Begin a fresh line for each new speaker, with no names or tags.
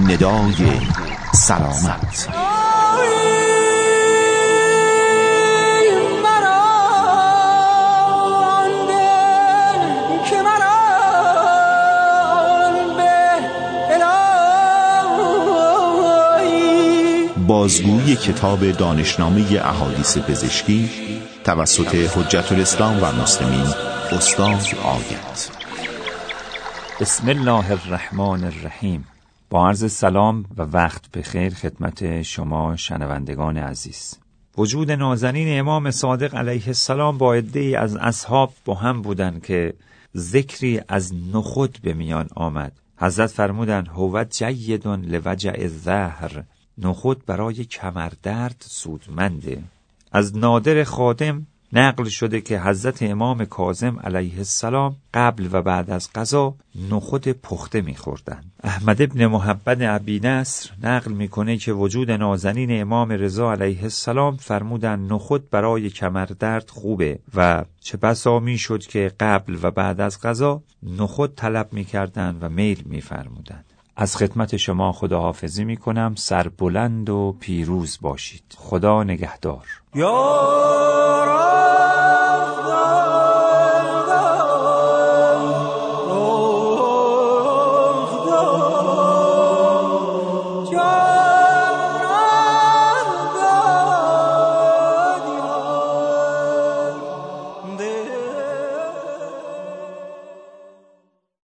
ندای سلامت. بازگویی کتاب دانشنامه احادیث پزشکی توسط حجت الاسلام و المسلمین استاد آیت.
بسم الله الرحمن الرحیم. با عرض سلام و وقت بخیر خدمت شما شنوندگان عزیز. وجود نازنین امام صادق علیه السلام با عده‌ای از اصحاب با هم بودند که ذکری از نخود به میان آمد. حضرت فرمودند هو جید لوجع الظهر، نخود برای کمردرد سودمنده. از نادر خادم نقل شده که حضرت امام کاظم علیه السلام قبل و بعد از غذا نخود پخته می‌خوردند. احمد ابن محمد ابی نصر نقل می‌کنه که وجود نازنین امام رضا علیه السلام فرمودند نخود برای کمردرد خوبه و چه بسا می‌شد که قبل و بعد از غذا نخود طلب می‌کردند و میل می‌فرمودند. از خدمت شما خداحافظی میکنم. سربلند و پیروز باشید. خدا نگهدار.